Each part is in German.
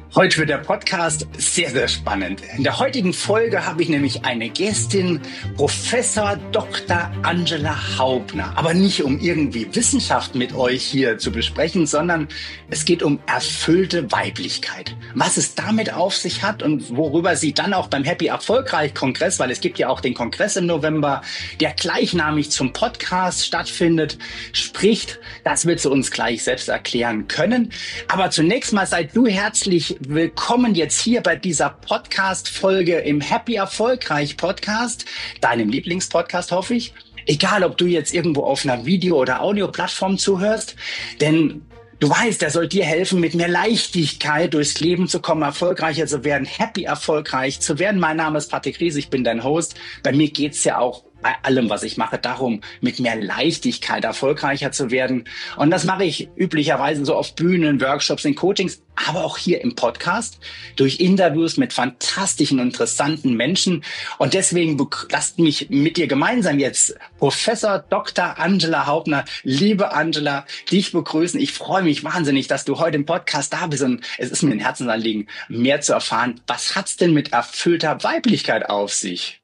Heute wird der Podcast sehr, sehr spannend. In der heutigen Folge habe ich nämlich eine Gästin, Professor Dr. Angela Haubner. Aber nicht um irgendwie Wissenschaft mit euch hier zu besprechen, sondern es geht um erfüllte Weiblichkeit. Was es damit auf sich hat und worüber sie dann auch beim Happy Erfolgreich Kongress, weil es gibt ja auch den Kongress im November, der gleichnamig zum Podcast stattfindet, spricht. Das wird sie uns gleich selbst erklären können. Aber zunächst mal seid du herzlich willkommen jetzt hier bei dieser Podcast-Folge im Happy Erfolgreich Podcast, deinem Lieblingspodcast, hoffe ich. Egal, ob du jetzt irgendwo auf einer Video- oder Audio-Plattform zuhörst, denn du weißt, er soll dir helfen, mit mehr Leichtigkeit durchs Leben zu kommen, erfolgreicher zu werden, happy erfolgreich zu werden. Mein Name ist Patrick Ries, ich bin dein Host. Bei mir geht's ja auch bei allem, was ich mache, darum, mit mehr Leichtigkeit erfolgreicher zu werden. Und das mache ich üblicherweise so auf Bühnen, Workshops, in Coachings, aber auch hier im Podcast, durch Interviews mit fantastischen, interessanten Menschen. Und deswegen lasst mich mit dir gemeinsam jetzt Professor Dr. Angela Haubner, liebe Angela, dich begrüßen. Ich freue mich wahnsinnig, dass du heute im Podcast da bist. Und es ist mir ein Herzensanliegen, mehr zu erfahren. Was hat's denn mit erfüllter Weiblichkeit auf sich?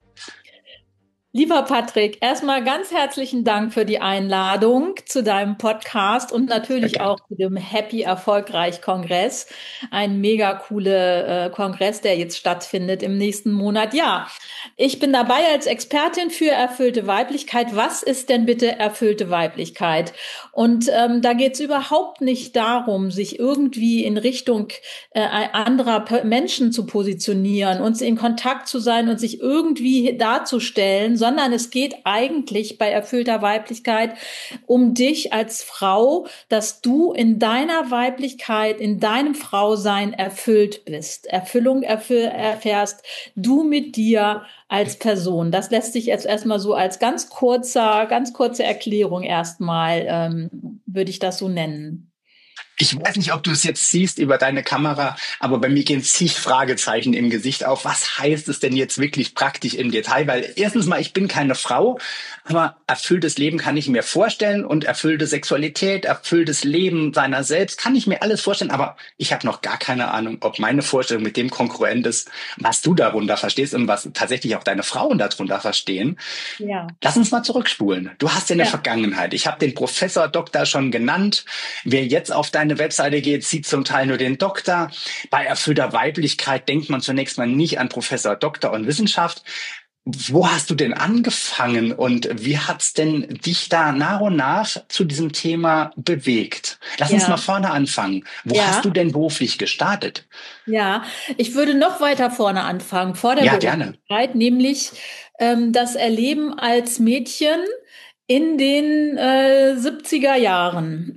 Lieber Patrick, erstmal ganz herzlichen Dank für die Einladung zu deinem Podcast und natürlich auch zu dem Happy Erfolgreich Kongress. Ein mega coole Kongress, der jetzt stattfindet im nächsten Monat. Ja, ich bin dabei als Expertin für erfüllte Weiblichkeit. Was ist denn bitte erfüllte Weiblichkeit? Und da geht es überhaupt nicht darum, sich irgendwie in Richtung anderer Menschen zu positionieren und in Kontakt zu sein und sich irgendwie darzustellen, sondern es geht eigentlich bei erfüllter Weiblichkeit um dich als Frau, dass du in deiner Weiblichkeit, in deinem Frausein erfüllt bist. Erfüllung erfährst du mit dir als Person. Das lässt sich jetzt erstmal so als ganz kurze Erklärung erstmal, würde ich das so nennen. Ich weiß nicht, ob du es jetzt siehst über deine Kamera, aber bei mir gehen zig Fragezeichen im Gesicht auf. Was heißt es denn jetzt wirklich praktisch im Detail? Weil erstens mal, ich bin keine Frau, aber erfülltes Leben kann ich mir vorstellen und erfüllte Sexualität, erfülltes Leben seiner selbst, kann ich mir alles vorstellen. Aber ich habe noch gar keine Ahnung, ob meine Vorstellung mit dem kongruent ist, was du darunter verstehst und was tatsächlich auch deine Frauen darunter verstehen. Ja. Lass uns mal zurückspulen. Du hast ja eine Vergangenheit. Ich habe den Professor Doktor schon genannt. Wer jetzt auf deine Webseite geht, sieht zum Teil nur den Doktor. Bei erfüllter Weiblichkeit denkt man zunächst mal nicht an Professor Doktor und Wissenschaft. Wo hast du denn angefangen und wie hat's denn dich da nach und nach zu diesem Thema bewegt? Lass uns mal vorne anfangen. Wo hast du denn beruflich gestartet? Ja, ich würde noch weiter vorne anfangen, vor der Beruflichkeit, nämlich das Erleben als Mädchen in den 70er Jahren.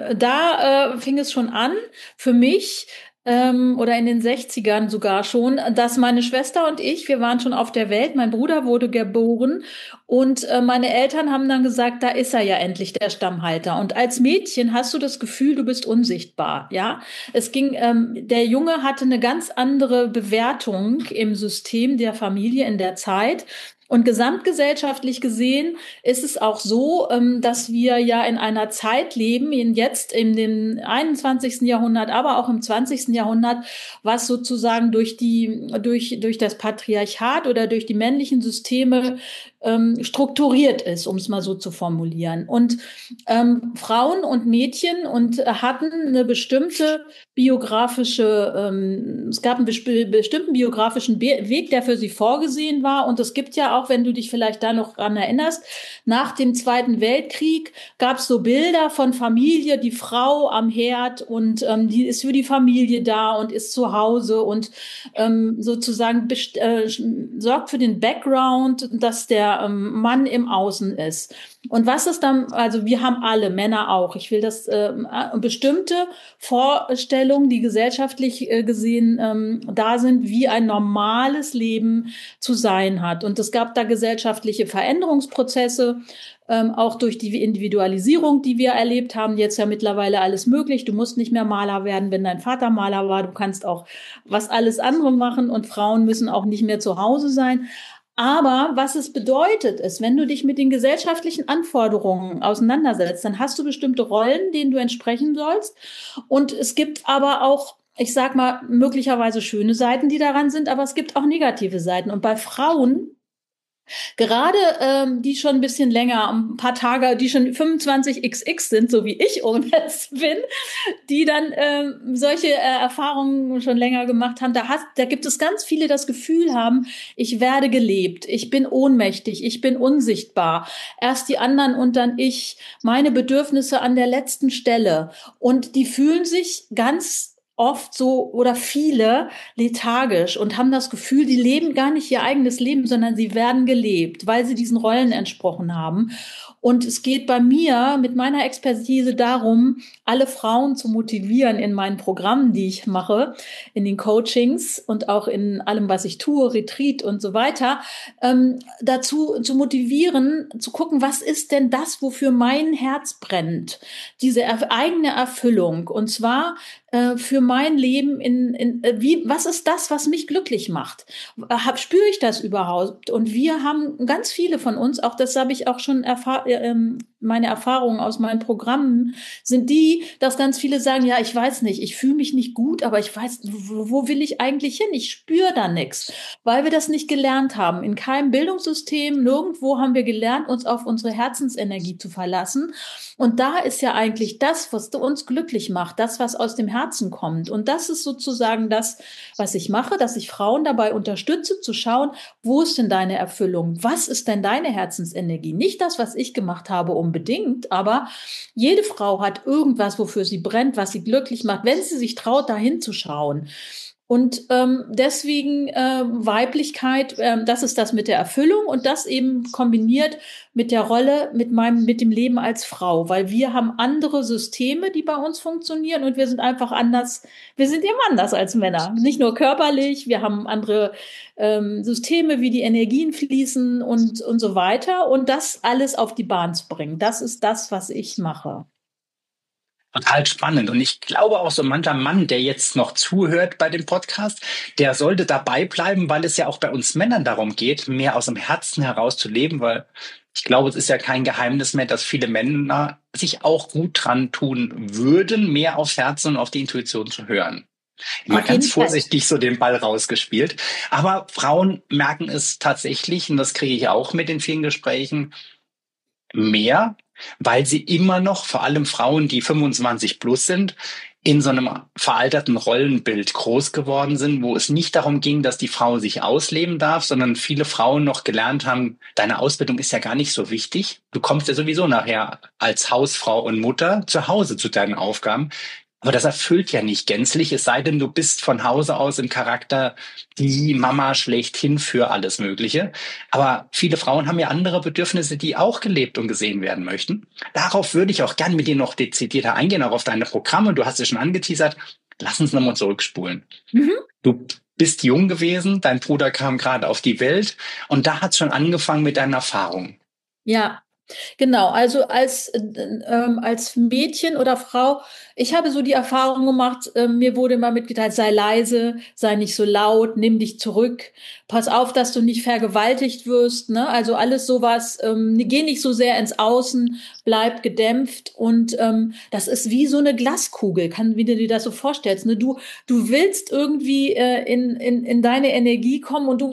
Da fing es schon an für mich, oder in den 60ern sogar schon, dass meine Schwester und ich, wir waren schon auf der Welt, mein Bruder wurde geboren und meine Eltern haben dann gesagt, da ist er ja endlich, der Stammhalter. Und als Mädchen hast du das Gefühl, du bist unsichtbar, ja. Es ging, der Junge hatte eine ganz andere Bewertung im System der Familie in der Zeit. Und gesamtgesellschaftlich gesehen ist es auch so, dass wir ja in einer Zeit leben, jetzt in dem 21. Jahrhundert, aber auch im 20. Jahrhundert, was sozusagen durch das Patriarchat oder durch die männlichen Systeme strukturiert ist, um es mal so zu formulieren. Und Frauen und Mädchen hatten eine bestimmte es gab einen bestimmten biografischen Weg, der für sie vorgesehen war. Und es gibt ja auch, wenn du dich vielleicht da noch dran erinnerst, nach dem Zweiten Weltkrieg gab es so Bilder von Familie, die Frau am Herd und die ist für die Familie da und ist zu Hause und sozusagen sorgt für den Background, dass der Mann im Außen ist. Und was ist dann, also wir haben alle, Männer auch, ich will das, bestimmte Vorstellungen, die gesellschaftlich gesehen da sind, wie ein normales Leben zu sein hat. Und es gab da gesellschaftliche Veränderungsprozesse, auch durch die Individualisierung, die wir erlebt haben. Jetzt ja mittlerweile alles möglich. Du musst nicht mehr Maler werden, wenn dein Vater Maler war. Du kannst auch was alles andere machen und Frauen müssen auch nicht mehr zu Hause sein. Aber was es bedeutet ist, wenn du dich mit den gesellschaftlichen Anforderungen auseinandersetzt, dann hast du bestimmte Rollen, denen du entsprechen sollst. Und es gibt aber auch ich sag mal, möglicherweise schöne Seiten, die daran sind, aber es gibt auch negative Seiten. Und bei Frauen, gerade die schon ein bisschen länger, ein paar Tage, die schon 25xx sind, so wie ich jetzt bin, die dann solche Erfahrungen schon länger gemacht haben, da gibt es ganz viele, die das Gefühl haben, ich werde gelebt, ich bin ohnmächtig, ich bin unsichtbar, erst die anderen und dann ich, meine Bedürfnisse an der letzten Stelle. Und die fühlen sich ganz oft so oder viele lethargisch und haben das Gefühl, die leben gar nicht ihr eigenes Leben, sondern sie werden gelebt, weil sie diesen Rollen entsprochen haben. Und es geht bei mir mit meiner Expertise darum, alle Frauen zu motivieren in meinen Programmen, die ich mache, in den Coachings und auch in allem, was ich tue, Retreat und so weiter, dazu zu motivieren, zu gucken, was ist denn das, wofür mein Herz brennt? Diese eigene Erfüllung. Und zwar für mein Leben was ist das, was mich glücklich macht? Spüre ich das überhaupt? Und wir haben ganz viele von uns, auch das habe ich auch schon meine Erfahrungen aus meinen Programmen sind die, dass ganz viele sagen, ja, ich weiß nicht, ich fühle mich nicht gut, aber ich weiß, wo will ich eigentlich hin? Ich spüre da nichts, weil wir das nicht gelernt haben. In keinem Bildungssystem, nirgendwo haben wir gelernt, uns auf unsere Herzensenergie zu verlassen. Und da ist ja eigentlich das, was uns glücklich macht, das, was aus dem Herzen kommt. Und das ist sozusagen das, was ich mache, dass ich Frauen dabei unterstütze, zu schauen, wo ist denn deine Erfüllung? Was ist denn deine Herzensenergie? Nicht das, was ich gemacht habe unbedingt, aber jede Frau hat irgendwas, wofür sie brennt, was sie glücklich macht, wenn sie sich traut, dahin zu schauen. Und deswegen Weiblichkeit, das ist das mit der Erfüllung und das eben kombiniert mit der Rolle, mit dem Leben als Frau, weil wir haben andere Systeme, die bei uns funktionieren und wir sind einfach anders, wir sind eben anders als Männer. Nicht nur körperlich, wir haben andere Systeme, wie die Energien fließen und so weiter und das alles auf die Bahn zu bringen. Das ist das, was ich mache. Total spannend. Und ich glaube auch so mancher Mann, der jetzt noch zuhört bei dem Podcast, der sollte dabei bleiben, weil es ja auch bei uns Männern darum geht, mehr aus dem Herzen heraus zu leben, weil ich glaube, es ist ja kein Geheimnis mehr, dass viele Männer sich auch gut dran tun würden, mehr aufs Herz und auf die Intuition zu hören. Immer ganz vorsichtig so den Ball rausgespielt. Aber Frauen merken es tatsächlich, und das kriege ich auch mit in vielen Gesprächen, mehr, weil sie immer noch, vor allem Frauen, die 25 plus sind, in so einem veralterten Rollenbild groß geworden sind, wo es nicht darum ging, dass die Frau sich ausleben darf, sondern viele Frauen noch gelernt haben, deine Ausbildung ist ja gar nicht so wichtig. Du kommst ja sowieso nachher als Hausfrau und Mutter zu Hause zu deinen Aufgaben. Aber das erfüllt ja nicht gänzlich, es sei denn, du bist von Hause aus im Charakter die Mama schlechthin für alles Mögliche. Aber viele Frauen haben ja andere Bedürfnisse, die auch gelebt und gesehen werden möchten. Darauf würde ich auch gern mit dir noch dezidierter eingehen, auch auf deine Programme. Du hast es schon angeteasert. Lass uns nochmal zurückspulen. Du bist jung gewesen, dein Bruder kam gerade auf die Welt und da hat es schon angefangen mit deinen Erfahrungen. Ja. Genau, also als Mädchen oder Frau, ich habe so die Erfahrung gemacht, mir wurde immer mitgeteilt, sei leise, sei nicht so laut, nimm dich zurück, pass auf, dass du nicht vergewaltigt wirst, ne? Also alles sowas, geh nicht so sehr ins Außen, bleib gedämpft und das ist wie so eine Glaskugel, wie du dir das so vorstellst, ne? Du willst irgendwie in deine Energie kommen und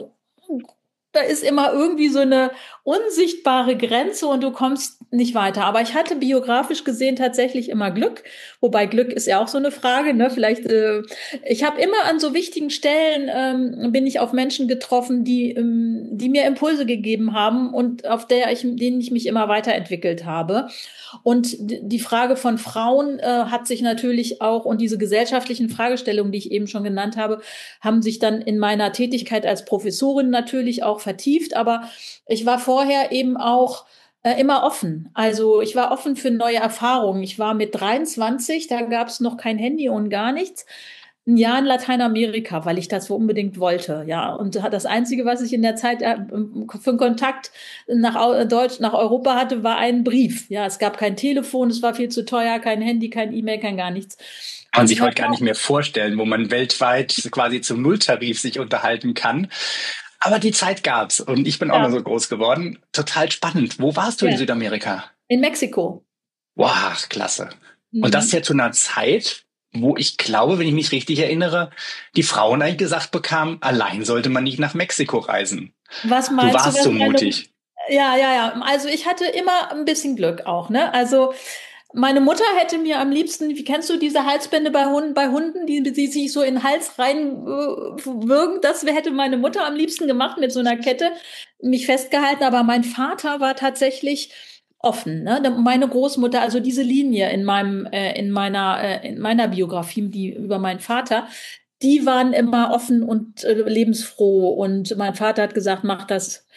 da ist immer irgendwie so eine unsichtbare Grenze und du kommst nicht weiter. Aber ich hatte biografisch gesehen tatsächlich immer Glück. Wobei Glück ist ja auch so eine Frage, ne? Vielleicht, ich habe immer an so wichtigen Stellen bin ich auf Menschen getroffen, die mir Impulse gegeben haben und denen ich mich immer weiterentwickelt habe. Und die Frage von Frauen hat sich natürlich auch, und diese gesellschaftlichen Fragestellungen, die ich eben schon genannt habe, haben sich dann in meiner Tätigkeit als Professorin natürlich auch vertieft. Aber ich war vorher eben auch immer offen. Also ich war offen für neue Erfahrungen. Ich war mit 23, da gab es noch kein Handy und gar nichts. Ein Jahr in Lateinamerika, weil ich das so unbedingt wollte, ja. Und das Einzige, was ich in der Zeit für einen Kontakt nach Europa hatte, war ein Brief. Ja, es gab kein Telefon, es war viel zu teuer, kein Handy, kein E-Mail, kein gar nichts. Kann man sich heute gar nicht mehr vorstellen, wo man weltweit quasi zum Nulltarif sich unterhalten kann. Aber die Zeit gab's und ich bin auch noch so groß geworden. Total spannend. Wo warst du in Südamerika? In Mexiko. Wow, klasse. Und das ja zu einer Zeit, wo ich glaube, wenn ich mich richtig erinnere, die Frauen eigentlich gesagt bekamen, allein sollte man nicht nach Mexiko reisen. Was Du meinst du, warst was so meine, mutig. ja, ja, ja. Also ich hatte immer ein bisschen Glück auch, ne? Also meine Mutter hätte mir am liebsten, wie kennst du diese Halsbänder bei Hunden, die sich so in den Hals rein würgen? Das hätte meine Mutter am liebsten gemacht mit so einer Kette, mich festgehalten. Aber mein Vater war tatsächlich offen, ne? Meine Großmutter, also diese Linie in meiner Biografie, die über meinen Vater, die waren immer offen und lebensfroh. Und mein Vater hat gesagt, mach das.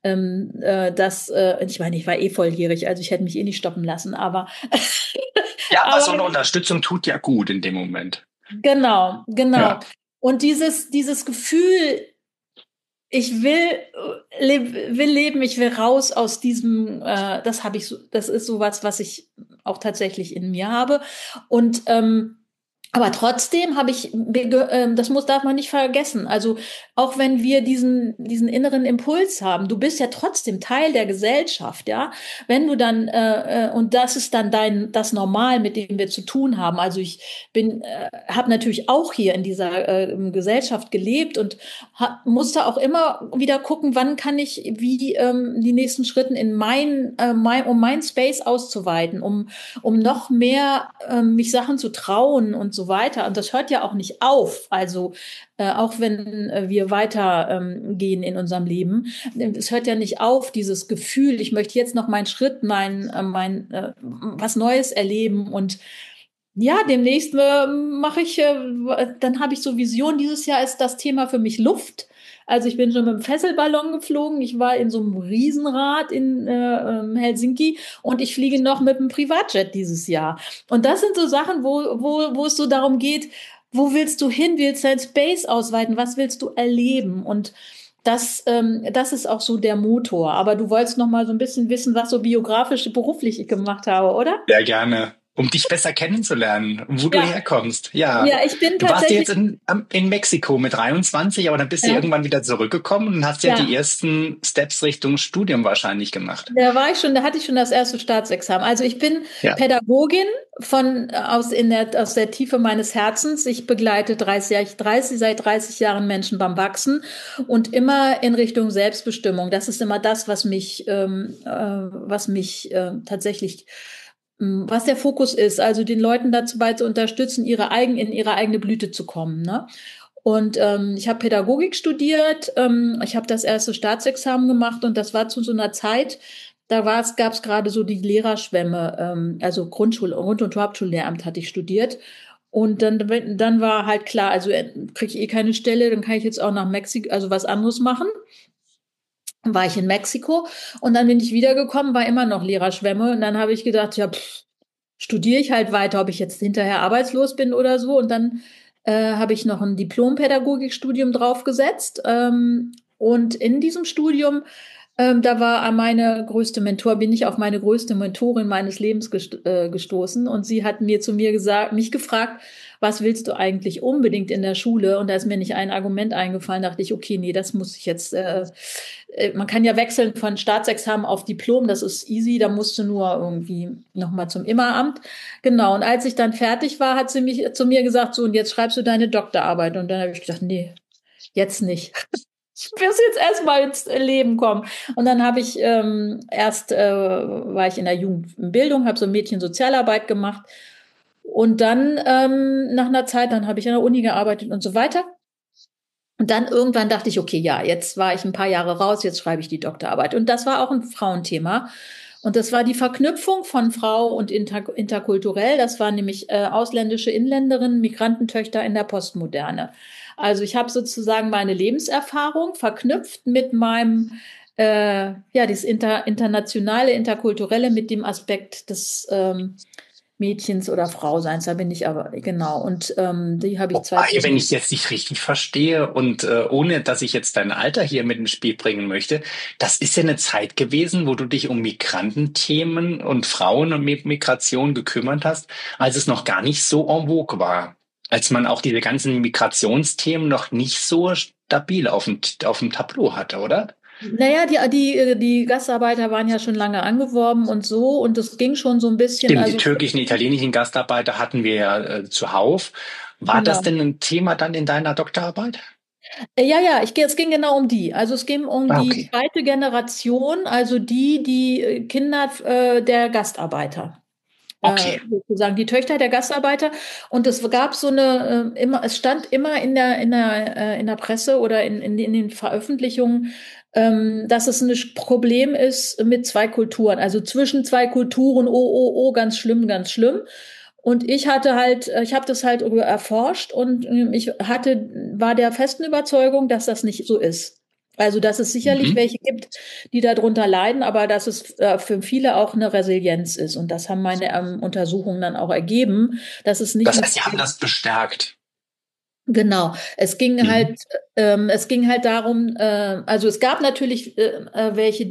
Ich meine, ich war eh volljährig, also ich hätte mich eh nicht stoppen lassen, aber, Ja, aber aber so eine Unterstützung tut ja gut in dem Moment. genau, genau. Ja. Und dieses Gefühl, ich will leben, ich will raus aus diesem, das habe ich so, das ist sowas, was ich auch tatsächlich in mir habe. Und aber trotzdem habe ich, darf man nicht vergessen. Also auch wenn wir diesen inneren Impuls haben, du bist ja trotzdem Teil der Gesellschaft, ja. Wenn du dann, und das ist dann das Normal, mit dem wir zu tun haben. Also ich habe natürlich auch hier in dieser Gesellschaft gelebt und musste auch immer wieder gucken, wann kann ich die nächsten Schritten in um mein Space auszuweiten, um noch mehr mich Sachen zu trauen und so weiter. Und das hört ja auch nicht auf. Also auch wenn wir weiter gehen in unserem Leben, es hört ja nicht auf, dieses Gefühl, ich möchte jetzt noch meinen Schritt, was Neues erleben und ja, demnächst dann habe ich so Vision. Dieses Jahr ist das Thema für mich Luft. Also ich bin schon mit dem Fesselballon geflogen. Ich war in so einem Riesenrad in Helsinki und ich fliege noch mit dem Privatjet dieses Jahr. Und das sind so Sachen, wo es so darum geht, wo willst du hin? Willst du dein Space ausweiten? Was willst du erleben? Und das ist auch so der Motor. Aber du wolltest noch mal so ein bisschen wissen, was so biografisch, beruflich ich gemacht habe, oder? Sehr gerne. Um dich besser kennenzulernen, wo du Ja, herkommst. Ja, ja, ich bin du warst ja tatsächlich, jetzt in Mexiko mit 23, aber dann bist du ja, irgendwann wieder zurückgekommen und hast ja die ja, ersten Steps Richtung Studium wahrscheinlich gemacht. da hatte ich schon das erste Staatsexamen. Also ich bin Ja. Pädagogin aus der Tiefe meines Herzens. Ich begleite seit 30 Jahren Menschen beim Wachsen und immer in Richtung Selbstbestimmung. Das ist immer das, was mich tatsächlich was der Fokus ist, also den Leuten dazu bei zu unterstützen, in ihre eigene Blüte zu kommen. Ne? Und ich habe Pädagogik studiert, ich habe das erste Staatsexamen gemacht und das war zu so einer Zeit, gab es gerade so die Lehrerschwemme, also Grund- und Hauptschullehramt hatte ich studiert. Und dann war halt klar, also kriege ich eh keine Stelle, dann kann ich jetzt auch nach Mexiko, also was anderes machen. Dann war ich in Mexiko und dann bin ich wiedergekommen, war immer noch Lehrerschwemme und dann habe ich gedacht, ja, studiere ich halt weiter, ob ich jetzt hinterher arbeitslos bin oder so. Und dann habe ich noch ein Diplom-Pädagogikstudium draufgesetzt. Und in diesem Studium, bin ich auf meine größte Mentorin meines Lebens gestoßen. Und sie hat mich gefragt, was willst du eigentlich unbedingt in der Schule? Und da ist mir nicht ein Argument eingefallen, dachte ich, okay, nee, das muss ich jetzt, man kann ja wechseln von Staatsexamen auf Diplom, das ist easy, da musst du nur irgendwie nochmal zum Immeramt. Genau, und als ich dann fertig war, hat sie mich zu mir gesagt, so, und jetzt schreibst du deine Doktorarbeit. Und dann habe ich gedacht, nee, jetzt nicht. Ich muss jetzt erstmal ins Leben kommen. Und dann habe ich war ich in der Jugendbildung, habe so Mädchensozialarbeit gemacht. Und dann nach einer Zeit, dann habe ich an der Uni gearbeitet und so weiter. Und dann irgendwann dachte ich, okay, ja, jetzt war ich ein paar Jahre raus, jetzt schreibe ich die Doktorarbeit. Und das war auch ein Frauenthema. Und das war die Verknüpfung von Frau und interkulturell. Das waren nämlich ausländische Inländerinnen, Migrantentöchter in der Postmoderne. Also ich habe sozusagen meine Lebenserfahrung verknüpft mit meinem, dieses internationale, interkulturelle, mit dem Aspekt des Mädchens oder Frauseins. Da bin ich aber, genau. Und die habe ich Wobei, wenn ich jetzt nicht richtig verstehe und ohne, dass ich jetzt dein Alter hier mit ins Spiel bringen möchte, das ist ja eine Zeit gewesen, wo du dich um Migrantenthemen und Frauen und Migration gekümmert hast, als es noch gar nicht so en vogue war. Als man auch diese ganzen Migrationsthemen noch nicht so stabil auf dem Tableau hatte, oder? Naja, die Gastarbeiter waren ja schon lange angeworben und so, und es ging schon so ein bisschen, Stimmt, die also türkischen, italienischen Gastarbeiter hatten wir ja zuhauf. War das genau. denn ein Thema dann in deiner Doktorarbeit? Ja, es ging genau um die. Also es ging um Ah, die okay. zweite Generation, also die Kinder der Gastarbeiter. Okay. Sozusagen die Töchter der Gastarbeiter. Und es gab so es stand immer in der Presse oder in den Veröffentlichungen, dass es ein Problem ist mit zwei Kulturen, also zwischen zwei Kulturen, ganz schlimm, ganz schlimm. Und ich habe das halt erforscht und war der festen Überzeugung, dass das nicht so ist. Also, dass es sicherlich Mhm. welche gibt, die darunter leiden, aber dass es für viele auch eine Resilienz ist. Und das haben meine Untersuchungen dann auch ergeben, dass es nicht Das nur heißt, Sie haben das bestärkt. genau. Mhm. Es ging halt darum, also es gab natürlich welche,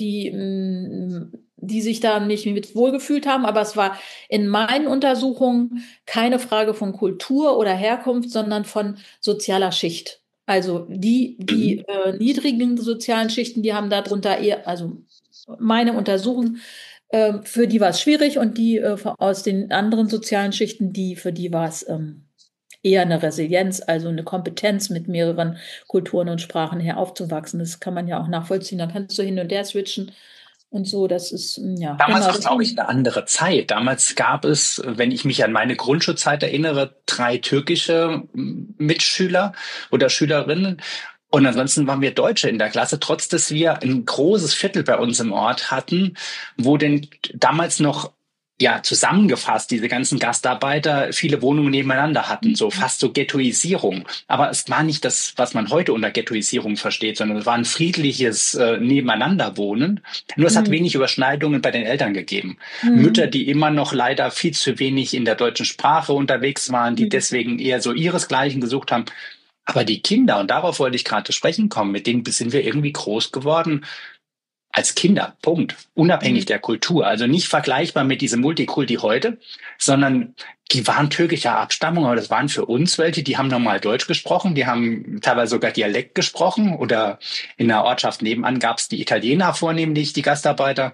die sich da nicht mit wohlgefühlt haben, aber es war in meinen Untersuchungen keine Frage von Kultur oder Herkunft, sondern von sozialer Schicht. Also die Mhm. niedrigen sozialen Schichten, die haben darunter eher, also meine Untersuchung, für die war es schwierig, und die aus den anderen sozialen Schichten, für die war es eher eine Resilienz, also eine Kompetenz, mit mehreren Kulturen und Sprachen her aufzuwachsen. Das kann man ja auch nachvollziehen. Da kannst du hin und her switchen und so. Das ist, ja, Damals genau. war, glaube ich, eine andere Zeit. Damals gab es, wenn ich mich an meine Grundschulzeit erinnere, 3 türkische Mitschüler oder Schülerinnen. Und ansonsten waren wir Deutsche in der Klasse, trotz dass wir ein großes Viertel bei uns im Ort hatten, wo denn damals noch, ja, zusammengefasst, diese ganzen Gastarbeiter viele Wohnungen nebeneinander hatten, so fast so Ghettoisierung. Aber es war nicht das, was man heute unter Ghettoisierung versteht, sondern es war ein friedliches Nebeneinanderwohnen. Nur es hat Mhm. wenig Überschneidungen bei den Eltern gegeben. Mütter, Mhm. die immer noch leider viel zu wenig in der deutschen Sprache unterwegs waren, die Mhm. deswegen eher so ihresgleichen gesucht haben. Aber die Kinder, und darauf wollte ich gerade zu sprechen kommen, mit denen sind wir irgendwie groß geworden als Kinder, Punkt. Unabhängig Mhm. der Kultur. Also nicht vergleichbar mit diesem Multikulti heute, sondern die waren türkischer Abstammung, aber das waren für uns welche, die haben normal Deutsch gesprochen, die haben teilweise sogar Dialekt gesprochen, oder in der Ortschaft nebenan gab es die Italiener vornehmlich, die Gastarbeiter.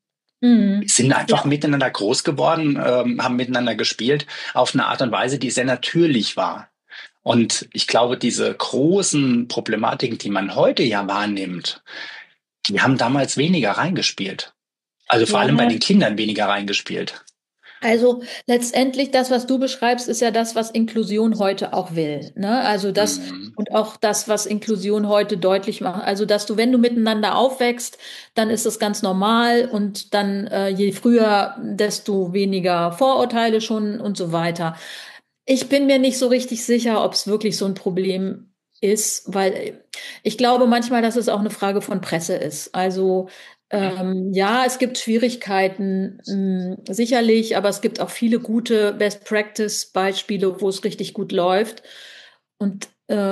Mhm. Sind einfach Ja. miteinander groß geworden, haben miteinander gespielt auf eine Art und Weise, die sehr natürlich war. Und ich glaube, diese großen Problematiken, die man heute ja wahrnimmt, die haben damals weniger reingespielt. Also vor allem bei Ja, den Kindern weniger reingespielt. also letztendlich das, was du beschreibst, ist ja das, was Inklusion heute auch will, ne? Also das Mhm. und auch das, was Inklusion heute deutlich macht. Also dass du, wenn du miteinander aufwächst, dann ist das ganz normal, und dann je früher, desto weniger Vorurteile schon und so weiter. Ich bin mir nicht so richtig sicher, ob es wirklich so ein Problem ist, weil ich glaube manchmal, dass es auch eine Frage von Presse ist. Also ja, es gibt Schwierigkeiten, sicherlich, aber es gibt auch viele gute Best-Practice-Beispiele, wo es richtig gut läuft. Und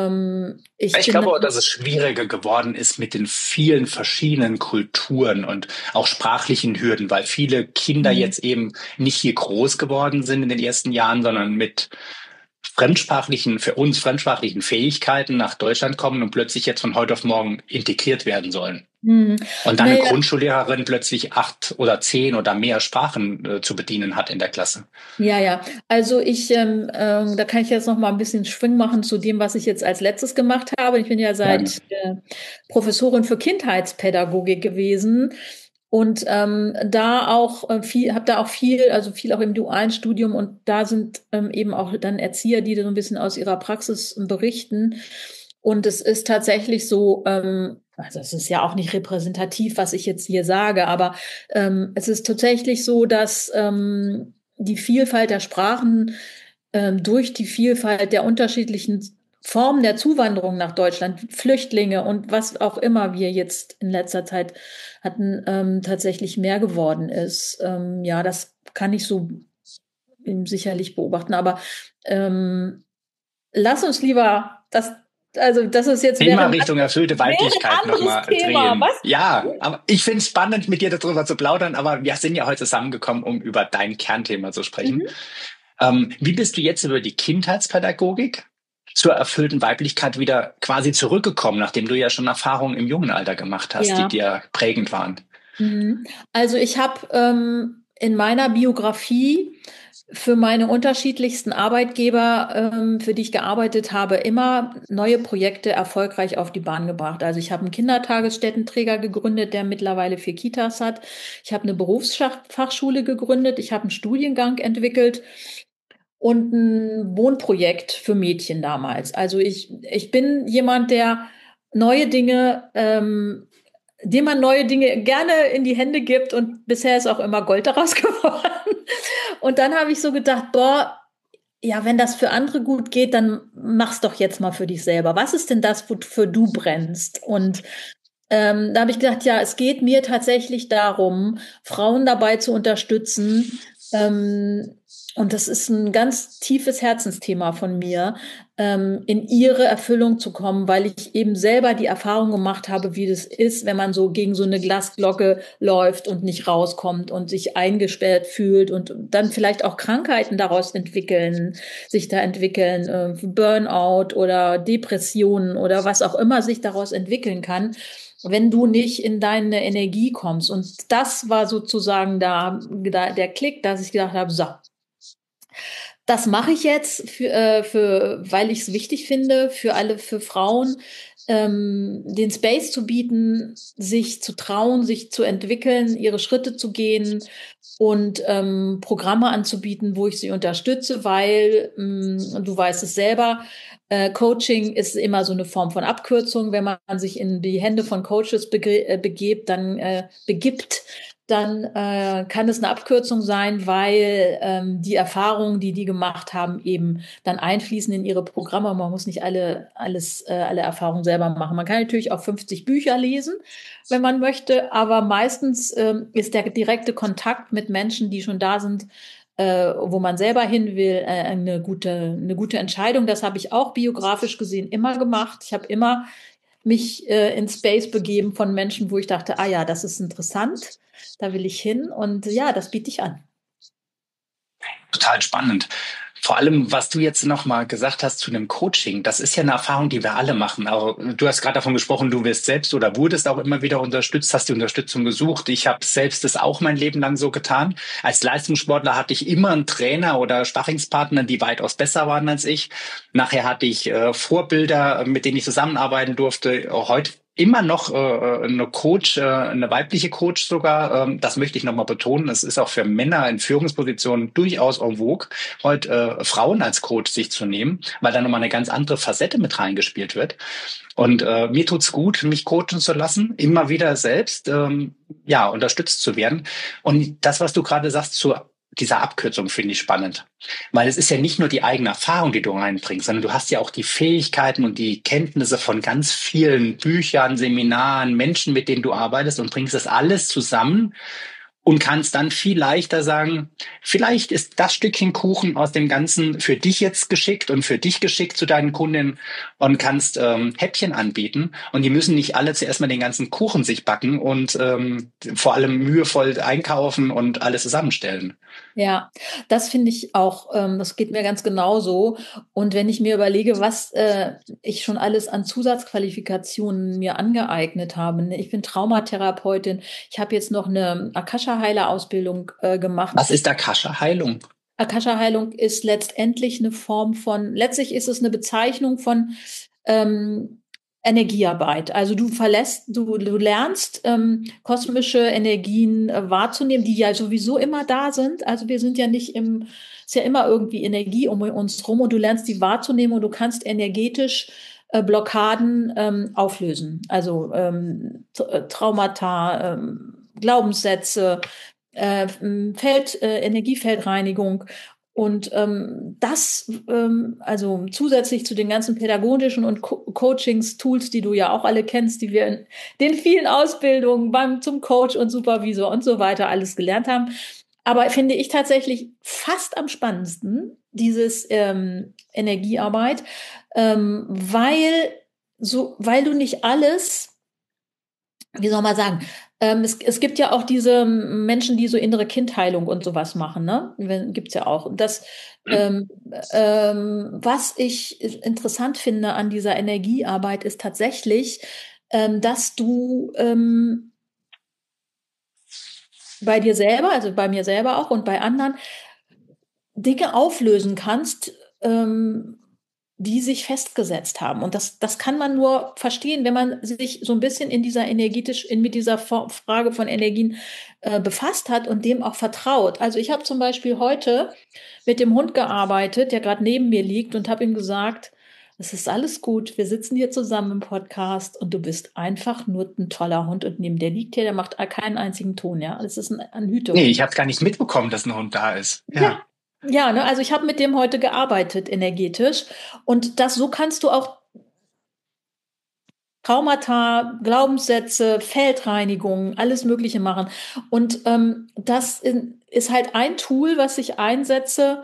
ich Ich bin glaube dann, auch, dass es schwieriger geworden ist mit den vielen verschiedenen Kulturen und auch sprachlichen Hürden, weil viele Kinder hm, jetzt eben nicht hier groß geworden sind in den ersten Jahren, sondern mit fremdsprachlichen, für uns fremdsprachlichen Fähigkeiten nach Deutschland kommen und plötzlich jetzt von heute auf morgen integriert werden sollen. hm, Und dann eine naja, Grundschullehrerin plötzlich 8 oder 10 oder mehr Sprachen zu bedienen hat in der Klasse. ja. Also da kann ich jetzt noch mal ein bisschen Schwung machen zu dem, was ich jetzt als letztes gemacht habe. Ich bin ja Gerne. seit Professorin für Kindheitspädagogik gewesen. Und da auch habe da auch also viel auch im dualen Studium, und da sind eben auch dann Erzieher, die so ein bisschen aus ihrer Praxis berichten. Und es ist tatsächlich so, also es ist ja auch nicht repräsentativ, was ich jetzt hier sage, aber es ist tatsächlich so, dass die Vielfalt der Sprachen durch die Vielfalt der unterschiedlichen Formen der Zuwanderung nach Deutschland, Flüchtlinge und was auch immer wir jetzt in letzter Zeit hatten, tatsächlich mehr geworden ist. Ja, das kann ich so sicherlich beobachten, aber ähm, lass uns lieber also das ist jetzt Thema Richtung erfüllte wäre Weiblichkeit ein anderes nochmal Thema, drehen. was? Ja, aber ich finde es spannend, mit dir darüber zu plaudern, aber wir sind ja heute zusammengekommen, um über dein Kernthema zu sprechen. Mhm. Wie bist du jetzt über die Kindheitspädagogik zur erfüllten Weiblichkeit wieder quasi zurückgekommen, nachdem du ja schon Erfahrungen im jungen Alter gemacht hast, die dir prägend waren? Also ich habe in meiner Biografie für meine unterschiedlichsten Arbeitgeber, für die ich gearbeitet habe, immer neue Projekte erfolgreich auf die Bahn gebracht. Also ich habe einen Kindertagesstättenträger gegründet, der mittlerweile 4 Kitas hat. Ich habe eine Berufsfachschule gegründet. Ich habe einen Studiengang entwickelt und ein Wohnprojekt für Mädchen damals. Also ich bin jemand, der neue Dinge dem man neue Dinge gerne in die Hände gibt, und bisher ist auch immer Gold daraus geworden. Und dann habe ich so gedacht, boah, ja, wenn das für andere gut geht, dann mach's doch jetzt mal für dich selber. Was ist denn das, wofür du brennst? Und da habe ich gedacht, ja, es geht mir tatsächlich darum, Frauen dabei zu unterstützen, und das ist ein ganz tiefes Herzensthema von mir, in ihre Erfüllung zu kommen, weil ich eben selber die Erfahrung gemacht habe, wie das ist, wenn man so gegen so eine Glasglocke läuft und nicht rauskommt und sich eingesperrt fühlt und dann vielleicht auch Krankheiten daraus sich da entwickeln, Burnout oder Depressionen oder was auch immer sich daraus entwickeln kann, wenn du nicht in deine Energie kommst. Und das war sozusagen da der Klick, dass ich gedacht habe, so, das mache ich jetzt weil ich es wichtig finde, für Frauen, den Space zu bieten, sich zu trauen, sich zu entwickeln, ihre Schritte zu gehen und Programme anzubieten, wo ich sie unterstütze, weil du weißt es selber, Coaching ist immer so eine Form von Abkürzung. Wenn man sich in die Hände von Coaches begibt, dann kann es eine Abkürzung sein, weil die Erfahrungen, die gemacht haben, eben dann einfließen in ihre Programme. Man muss nicht alle Erfahrungen selber machen. Man kann natürlich auch 50 Bücher lesen, wenn man möchte, aber meistens ist der direkte Kontakt mit Menschen, die schon da sind, wo man selber hin will, eine gute Entscheidung. Das habe ich auch biografisch gesehen immer gemacht. Ich habe immer mich in Space begeben von Menschen, wo ich dachte, ah ja, das ist interessant, da will ich hin, und ja, das biete ich an. Total spannend. Vor allem, was du jetzt nochmal gesagt hast zu dem Coaching, das ist ja eine Erfahrung, die wir alle machen. Also, du hast gerade davon gesprochen, du wirst selbst oder wurdest auch immer wieder unterstützt, hast die Unterstützung gesucht. Ich habe selbst das auch mein Leben lang so getan. Als Leistungssportler hatte ich immer einen Trainer oder Sparringspartner, die weitaus besser waren als ich. Nachher hatte ich Vorbilder, mit denen ich zusammenarbeiten durfte. Auch heute immer noch eine weibliche Coach sogar. Das möchte ich nochmal betonen. Es ist auch für Männer in Führungspositionen durchaus en vogue, heute Frauen als Coach sich zu nehmen, weil da nochmal eine ganz andere Facette mit reingespielt wird. Und mir tut's gut, mich coachen zu lassen, immer wieder selbst unterstützt zu werden. Und das, was du gerade sagst zur dieser Abkürzung, finde ich spannend. Weil es ist ja nicht nur die eigene Erfahrung, die du reinbringst, sondern du hast ja auch die Fähigkeiten und die Kenntnisse von ganz vielen Büchern, Seminaren, Menschen, mit denen du arbeitest, und bringst das alles zusammen und kannst dann viel leichter sagen, vielleicht ist das Stückchen Kuchen aus dem Ganzen für dich jetzt geschickt und für dich geschickt zu deinen Kundinnen, und kannst Häppchen anbieten. Und die müssen nicht alle zuerst mal den ganzen Kuchen sich backen und vor allem mühevoll einkaufen und alles zusammenstellen. Ja, das finde ich auch, das geht mir ganz genauso. Und wenn ich mir überlege, was ich schon alles an Zusatzqualifikationen mir angeeignet habe, ne? Ich bin Traumatherapeutin, ich habe jetzt noch eine Akasha-Heiler-Ausbildung gemacht. Was ist Akasha-Heilung? Akasha-Heilung ist letztendlich letztlich ist es eine Bezeichnung von Energiearbeit. Also du lernst kosmische Energien wahrzunehmen, die ja sowieso immer da sind. Also wir sind ja ist ja immer irgendwie Energie um uns rum, und du lernst die wahrzunehmen, und du kannst energetisch Blockaden auflösen. Also Traumata, Glaubenssätze, Energiefeldreinigung. Und also zusätzlich zu den ganzen pädagogischen und Coachings-Tools, die du ja auch alle kennst, die wir in den vielen Ausbildungen zum Coach und Supervisor und so weiter alles gelernt haben. Aber finde ich tatsächlich fast am spannendsten dieses Energiearbeit, weil du nicht alles wie soll man sagen, es gibt ja auch diese Menschen, die so innere Kindheilung und sowas machen, ne? Gibt's ja auch. Und das, was ich interessant finde an dieser Energiearbeit, ist tatsächlich, dass du bei dir selber, also bei mir selber auch und bei anderen, Dinge auflösen kannst, die sich festgesetzt haben. Und das kann man nur verstehen, wenn man sich so ein bisschen mit dieser Frage von Energien befasst hat und dem auch vertraut. Also ich habe zum Beispiel heute mit dem Hund gearbeitet, der gerade neben mir liegt, und habe ihm gesagt, es ist alles gut, wir sitzen hier zusammen im Podcast und du bist einfach nur ein toller Hund, und neben der liegt hier, der macht keinen einzigen Ton, ja. Das ist ein Hütehund. Nee, ich habe gar nicht mitbekommen, dass ein Hund da ist. Ja. Ja, ne, also ich habe mit dem heute gearbeitet, energetisch. Und so kannst du auch Traumata, Glaubenssätze, Feldreinigung, alles Mögliche machen. Und das ist halt ein Tool, was ich einsetze,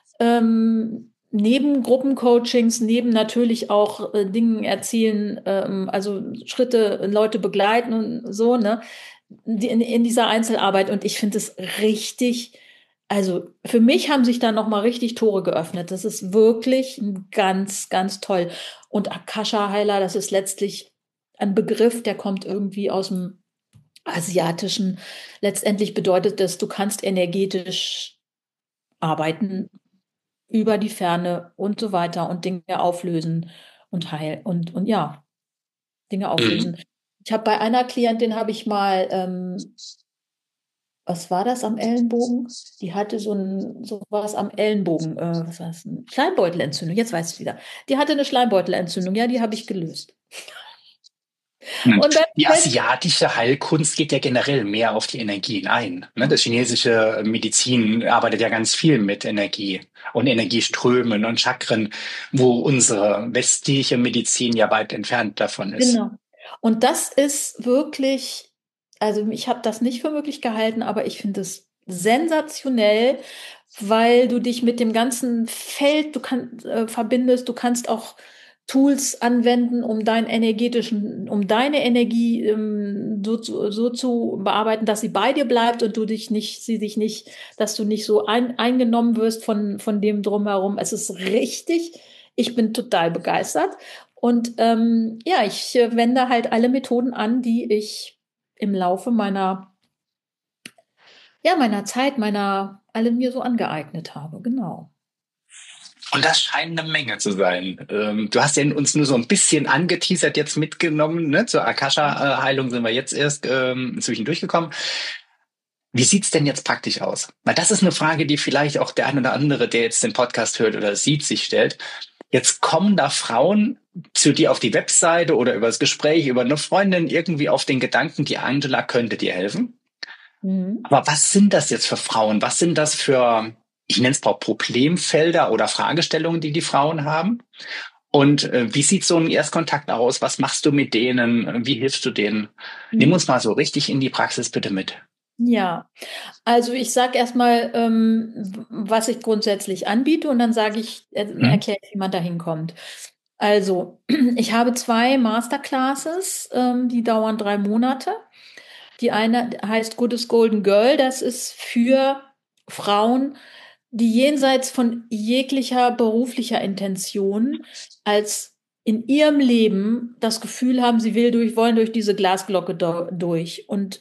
neben Gruppencoachings, neben natürlich auch Dingen erzielen, also Schritte, Leute begleiten und so, ne, in dieser Einzelarbeit. Und ich finde es richtig. Also für mich haben sich da nochmal richtig Tore geöffnet. Das ist wirklich ganz, ganz toll. Und Akasha-Heiler, das ist letztlich ein Begriff, der kommt irgendwie aus dem Asiatischen. Letztendlich bedeutet das, du kannst energetisch arbeiten über die Ferne und so weiter und Dinge auflösen und heilen und ja, Dinge auflösen. Ich habe bei einer Klientin habe ich mal was war das am Ellenbogen? Die hatte sowas am Ellenbogen, was war das? Eine Schleimbeutelentzündung, jetzt weiß ich wieder. Die hatte eine Schleimbeutelentzündung, ja, die habe ich gelöst. Und die asiatische Heilkunst geht ja generell mehr auf die Energien ein. Ne? Das chinesische Medizin arbeitet ja ganz viel mit Energie und Energieströmen und Chakren, wo unsere westliche Medizin ja weit entfernt davon ist. Genau. Und das ist wirklich, also ich habe das nicht für möglich gehalten, aber ich finde es sensationell, weil du dich mit dem ganzen Feld verbindest. Du kannst auch Tools anwenden, um deine Energie so zu bearbeiten, dass sie bei dir bleibt und dass du nicht so eingenommen wirst von dem drumherum. Es ist richtig. Ich bin total begeistert. Und ja, ich wende halt alle Methoden an, die ich im Laufe meiner Zeit, alle mir so angeeignet habe. Genau. Und das scheint eine Menge zu sein. Du hast ja uns nur so ein bisschen angeteasert jetzt mitgenommen. Ne? Zur Akasha-Heilung sind wir jetzt erst zwischendurch gekommen. Wie sieht's denn jetzt praktisch aus? Weil das ist eine Frage, die vielleicht auch der ein oder andere, der jetzt den Podcast hört oder sieht, sich stellt. Jetzt kommen da Frauen zu dir auf die Webseite oder über das Gespräch, über eine Freundin irgendwie auf den Gedanken, die Angela könnte dir helfen. Aber was sind das jetzt für Frauen? Was sind das für, ich nenne es mal Problemfelder oder Fragestellungen, die Frauen haben? Und wie sieht so ein Erstkontakt aus? Was machst du mit denen? Wie hilfst du denen? Nimm uns mal so richtig in die Praxis bitte mit. Ja, also ich sage erstmal, was ich grundsätzlich anbiete, und dann erkläre ich, wie man da hinkommt. Also, ich habe 2 Masterclasses, die dauern 3 Monate. Die eine heißt Goddess Golden Girl. Das ist für Frauen, die jenseits von jeglicher beruflicher Intention als in ihrem Leben das Gefühl haben, sie wollen durch diese Glasglocke durch. Und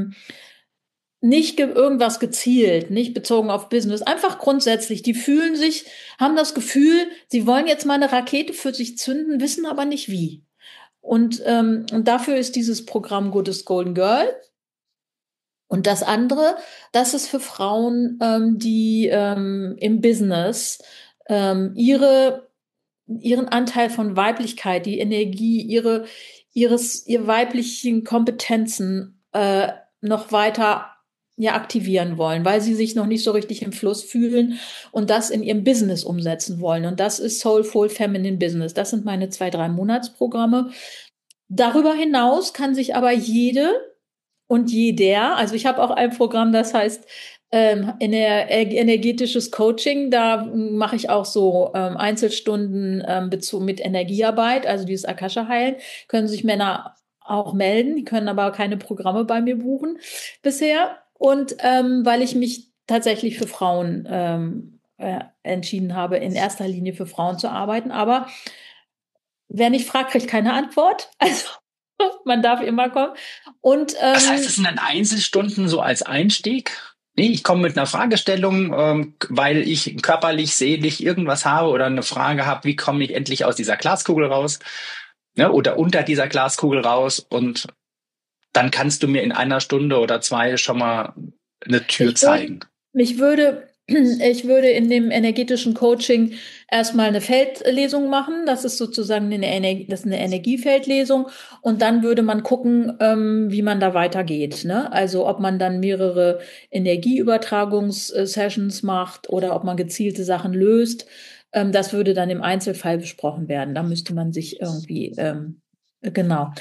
nicht irgendwas gezielt, nicht bezogen auf Business, einfach grundsätzlich. Die haben das Gefühl, sie wollen jetzt mal eine Rakete für sich zünden, wissen aber nicht wie. Und dafür ist dieses Programm Goddess Golden Girl. Und das andere, das ist für Frauen, die im Business ihren Anteil von Weiblichkeit, die Energie, ihre weiblichen Kompetenzen noch weiter aktivieren wollen, weil sie sich noch nicht so richtig im Fluss fühlen und das in ihrem Business umsetzen wollen. Und das ist Soulful Feminine Business. Das sind meine 2-3 Monatsprogramme. Darüber hinaus kann sich aber jede und jeder, also ich habe auch ein Programm, das heißt energetisches Coaching. Da mache ich auch so Einzelstunden mit Energiearbeit, also dieses Akasha heilen, können sich Männer auch melden. Die können aber keine Programme bei mir buchen bisher. Und weil ich mich tatsächlich für Frauen entschieden habe, in erster Linie für Frauen zu arbeiten. Aber wer nicht fragt, kriegt keine Antwort. Also man darf immer kommen. Und was heißt, das sind dann Einzelstunden so als Einstieg? Nee, ich komme mit einer Fragestellung, weil ich körperlich, seelisch irgendwas habe oder eine Frage habe, wie komme ich endlich aus dieser Glaskugel raus, ne, oder unter dieser Glaskugel raus, und dann kannst du mir in einer Stunde oder zwei schon mal eine Tür zeigen. Ich würde in dem energetischen Coaching erstmal eine Feldlesung machen. Das ist sozusagen eine Energiefeldlesung. Und dann würde man gucken, wie man da weitergeht, ne? Also ob man dann mehrere Energieübertragungssessions macht oder ob man gezielte Sachen löst. Das würde dann im Einzelfall besprochen werden. Da müsste man sich irgendwie, genau.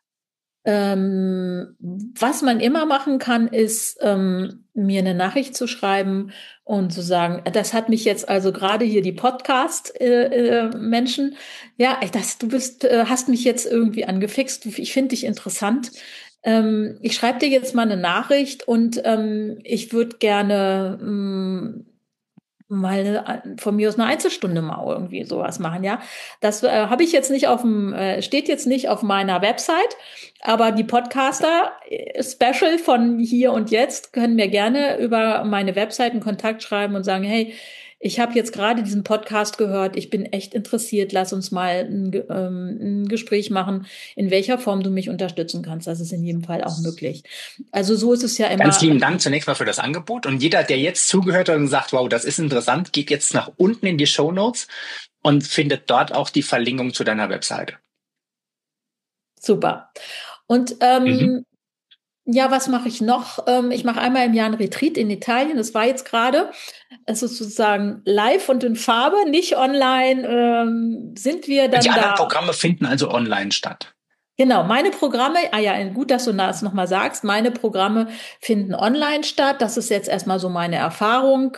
Was man immer machen kann, ist, mir eine Nachricht zu schreiben und zu sagen, das hat mich jetzt also gerade hier die Podcast-Menschen, ja, hast mich jetzt irgendwie angefixt. Ich finde dich interessant. Ich schreibe dir jetzt mal eine Nachricht und ich würde gerne mal von mir aus eine Einzelstunde mal irgendwie sowas machen, ja. Das habe ich jetzt nicht steht jetzt nicht auf meiner Website, aber die Podcaster-Special von Hier und Jetzt können mir gerne über meine Website einen Kontakt schreiben und sagen, hey, ich habe jetzt gerade diesen Podcast gehört, ich bin echt interessiert, lass uns mal ein Gespräch machen, in welcher Form du mich unterstützen kannst. Das ist in jedem Fall auch möglich. Also so ist es ja immer. Ganz lieben Dank zunächst mal für das Angebot. Und jeder, der jetzt zugehört hat und sagt, wow, das ist interessant, geht jetzt nach unten in die Shownotes und findet dort auch die Verlinkung zu deiner Webseite. Super. Und ja, was mache ich noch? Ich mache einmal im Jahr ein Retreat in Italien. Das war jetzt gerade. Es ist sozusagen live und in Farbe, nicht online. Sind wir dann die da? Die anderen Programme finden also online statt. Genau, meine Programme, gut, dass du das nochmal sagst, meine Programme finden online statt. Das ist jetzt erstmal so meine Erfahrung.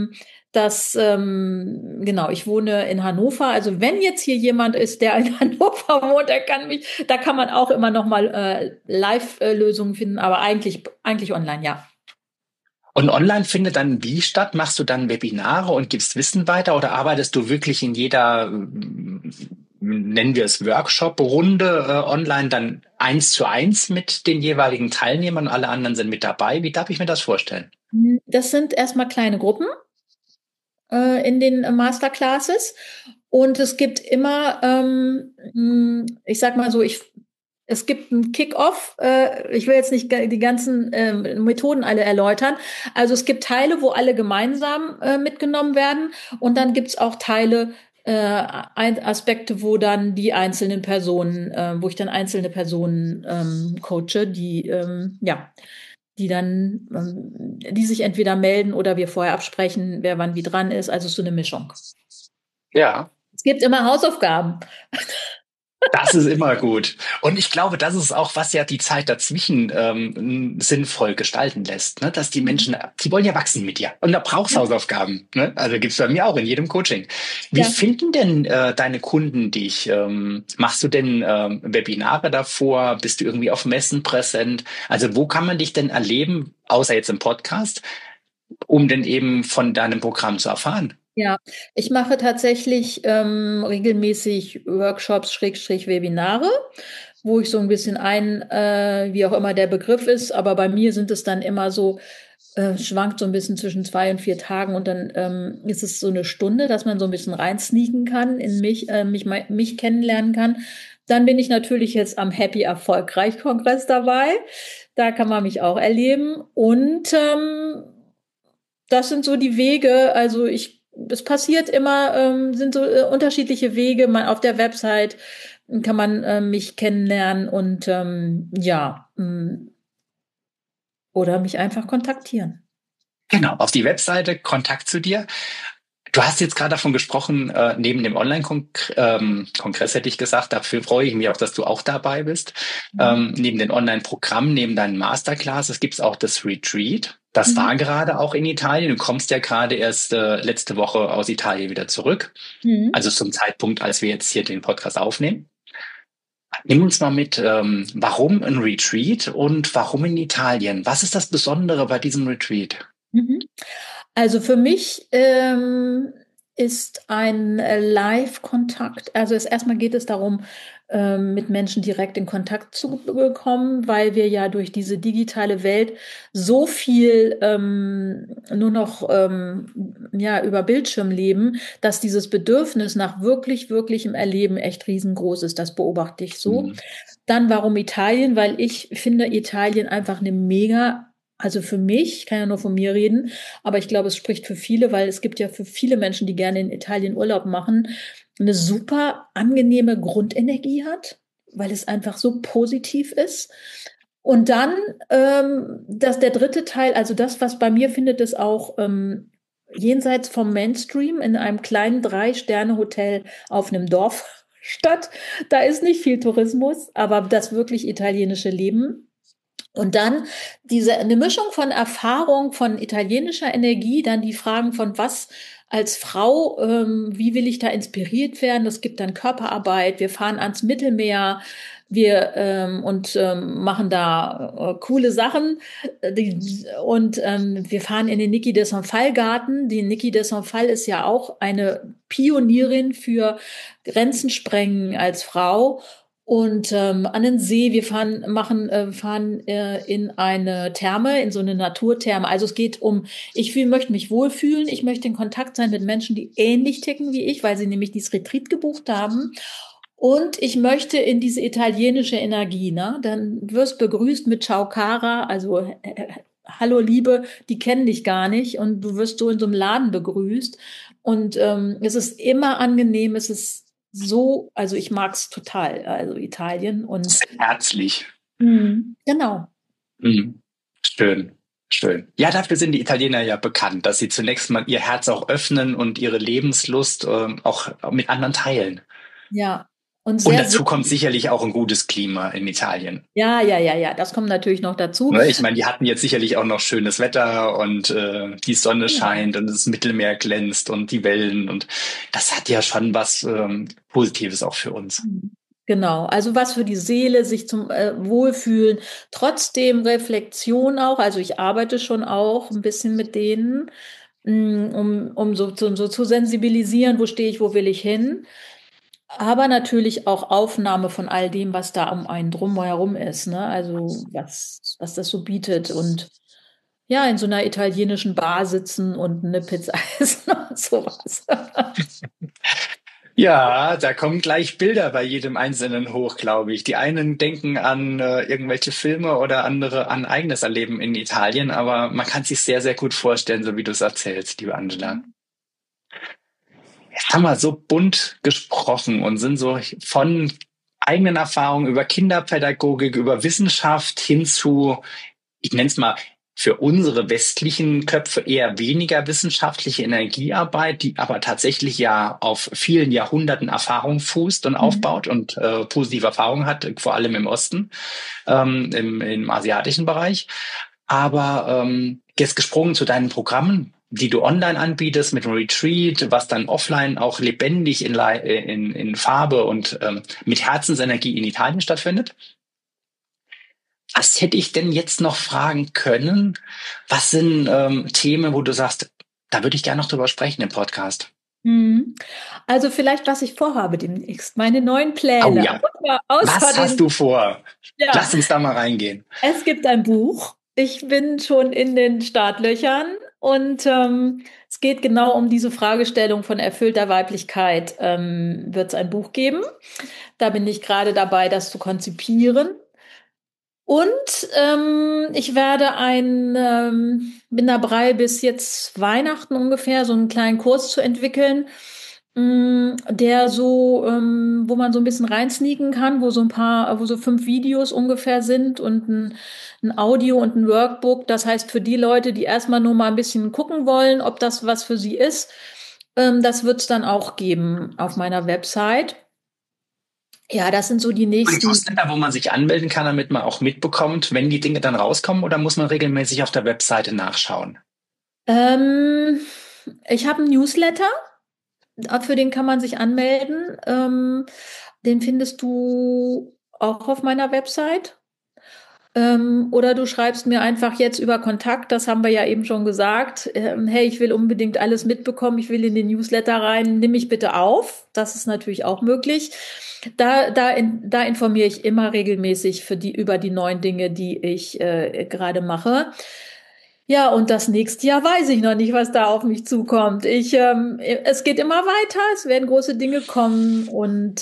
Genau, ich wohne in Hannover. Also wenn jetzt hier jemand ist, der in Hannover wohnt, da kann man auch immer noch mal Live-Lösungen finden, aber eigentlich online, ja. Und online findet dann wie statt? Machst du dann Webinare und gibst Wissen weiter oder arbeitest du wirklich in jeder, nennen wir es Workshop-Runde online dann 1:1 mit den jeweiligen Teilnehmern und alle anderen sind mit dabei? Wie darf ich mir das vorstellen? Das sind erstmal kleine Gruppen in den Masterclasses. Und es gibt immer, ich sag mal so, es gibt einen Kick-Off. Ich will jetzt nicht die ganzen Methoden alle erläutern. Also es gibt Teile, wo alle gemeinsam mitgenommen werden. Und dann gibt's auch Teile, Aspekte, wo dann die einzelnen Personen, wo ich dann einzelne Personen coache, die die sich entweder melden oder wir vorher absprechen, wer wann wie dran ist. Also so eine Mischung. Ja. Es gibt immer Hausaufgaben. Das ist immer gut. Und ich glaube, das ist auch, was ja die Zeit dazwischen sinnvoll gestalten lässt. Ne? Dass die Menschen, die wollen ja wachsen mit dir. Und da brauchst du Hausaufgaben. Ne? Also gibt's bei mir auch in jedem Coaching. Wie finden denn deine Kunden dich? Machst du denn Webinare davor? Bist du irgendwie auf Messen präsent? Also wo kann man dich denn erleben, außer jetzt im Podcast, um denn eben von deinem Programm zu erfahren? Ja, ich mache tatsächlich regelmäßig Workshops, Webinare, wo ich so ein bisschen wie auch immer der Begriff ist, aber bei mir sind es dann immer so, schwankt so ein bisschen zwischen 2 und 4 Tagen und dann ist es so eine Stunde, dass man so ein bisschen reinsneaken kann, in mich kennenlernen kann. Dann bin ich natürlich jetzt am Happy Erfolgreich Kongress dabei. Da kann man mich auch erleben und das sind so die Wege, also es passiert immer, sind so unterschiedliche Wege. Auf der Website kann man mich kennenlernen und oder mich einfach kontaktieren. Genau, auf die Webseite, Kontakt zu dir. Du hast jetzt gerade davon gesprochen, neben dem Online-Kongress hätte ich gesagt, dafür freue ich mich auch, dass du auch dabei bist. Neben den Online-Programmen, neben deinen Masterclasses gibt es auch das Retreat. Das war gerade auch in Italien. Du kommst ja gerade erst letzte Woche aus Italien wieder zurück. Also zum Zeitpunkt, als wir jetzt hier den Podcast aufnehmen. Nimm uns mal mit, warum ein Retreat und warum in Italien? Was ist das Besondere bei diesem Retreat? Mhm. Also für mich ist ein Live-Kontakt, also erstmal geht es darum, mit Menschen direkt in Kontakt zu bekommen, weil wir ja durch diese digitale Welt so viel nur noch ja, über Bildschirm leben, dass dieses Bedürfnis nach wirklich, wirklichem Erleben echt riesengroß ist. Das beobachte ich so. Mhm. Dann warum Italien? Weil ich finde Italien einfach eine mega, also für mich, ich kann ja nur von mir reden, aber ich glaube, es spricht für viele, weil es gibt ja für viele Menschen, die gerne in Italien Urlaub machen, eine super angenehme Grundenergie hat, weil es einfach so positiv ist. Und dann, dass der dritte Teil, also das, was bei mir findet es auch jenseits vom Mainstream in einem kleinen Drei-Sterne-Hotel auf einem Dorf statt. Da ist nicht viel Tourismus, aber das wirklich italienische Leben. Und dann eine Mischung von Erfahrung, von italienischer Energie, dann die Fragen von was als Frau, wie will ich da inspiriert werden? Es gibt dann Körperarbeit, wir fahren ans Mittelmeer, wir machen da coole Sachen. Wir fahren in den Niki de Saint-Phalle Garten. Die Niki de Saint-Phalle ist ja auch eine Pionierin für Grenzen sprengen als Frau. Und an den See, wir fahren in eine Therme, in so eine Naturtherme. Also es geht um, möchte mich wohlfühlen, ich möchte in Kontakt sein mit Menschen, die ähnlich ticken wie ich, weil sie nämlich dieses Retreat gebucht haben. Und ich möchte in diese italienische Energie, ne? Dann wirst begrüßt mit Ciao Cara, also Hallo Liebe, die kennen dich gar nicht und du wirst so in so einem Laden begrüßt. Und es ist immer angenehm, es ist so, also ich mag es total, also Italien und Sehr herzlich. Genau. Mhm. Schön, schön. Ja, dafür sind die Italiener ja bekannt, dass sie zunächst mal ihr Herz auch öffnen und ihre Lebenslust auch mit anderen teilen. Ja. Und Und sehr dazu kommt sinnlich. sicherlich auch ein gutes Klima in Italien. Ja, ja, ja, ja, das kommt natürlich noch dazu. Ne, ich meine, die hatten jetzt sicherlich auch noch schönes Wetter und die Sonne Genau. scheint und das Mittelmeer glänzt und die Wellen und das hat ja schon was Positives auch für uns. Genau, also was für die Seele, sich zum Wohlfühlen, trotzdem Reflexion auch. Also ich arbeite schon auch ein bisschen mit denen, um so zu sensibilisieren, wo stehe ich, wo will ich hin. Aber natürlich auch Aufnahme von all dem, was da um einen drumherum ist, ne? Also was das so bietet. Und ja, in so einer italienischen Bar sitzen und eine Pizza essen und sowas. Ja, da kommen gleich Bilder bei jedem Einzelnen hoch, glaube ich. Die einen denken an irgendwelche Filme oder andere an eigenes Erleben in Italien, aber man kann sich sehr, sehr gut vorstellen, so wie du es erzählst, liebe Angela. Jetzt haben wir so bunt gesprochen und sind so von eigenen Erfahrungen über Kinderpädagogik, über Wissenschaft hin zu, ich nenne es mal, für unsere westlichen Köpfe eher weniger wissenschaftliche Energiearbeit, die aber tatsächlich ja auf vielen Jahrhunderten Erfahrung fußt und Mhm. aufbaut und positive Erfahrungen hat, vor allem im Osten, im asiatischen Bereich. Aber jetzt gesprungen zu deinen Programmen, die du online anbietest mit einem Retreat, was dann offline auch lebendig in Farbe und mit Herzensenergie in Italien stattfindet. Was hätte ich denn jetzt noch fragen können? Was sind Themen, wo du sagst, da würde ich gerne noch drüber sprechen im Podcast? Mhm. Also vielleicht, was ich vorhabe demnächst, meine neuen Oh Pläne. ja, Außer was hast du den, vor? ja, Lass uns da mal reingehen. es gibt ein Buch. Ich bin schon in den Startlöchern und es geht genau um diese Fragestellung von erfüllter Weiblichkeit. Wird es ein Buch geben? Da bin ich gerade dabei, das zu konzipieren. Und ich werde bin dabei, bis jetzt Weihnachten ungefähr so einen kleinen Kurs zu entwickeln, der so, wo man so ein bisschen reinsneaken kann, wo so 5 Videos ungefähr sind und ein Audio und ein Workbook. Das heißt, für die Leute, die erstmal nur mal ein bisschen gucken wollen, ob das was für sie ist, das wird es dann auch geben auf meiner Website. Ja, das sind so die Ein nächsten. Newsletter, wo man sich anmelden kann, damit man auch mitbekommt, wenn die Dinge dann rauskommen, oder muss man regelmäßig auf der Webseite nachschauen? Ähm, Ich habe einen Newsletter, für den kann man sich anmelden. Den findest du. auch auf meiner Website. Oder du schreibst mir einfach jetzt über Kontakt, das haben wir ja eben schon gesagt. Hey, ich will unbedingt alles mitbekommen, ich will in den Newsletter rein, nimm mich bitte auf. Das ist natürlich auch möglich. Da informiere ich immer regelmäßig über die neuen Dinge, die ich gerade mache. Ja, und das nächste Jahr weiß ich noch nicht, was da auf mich zukommt. Es geht immer weiter, es werden große Dinge kommen und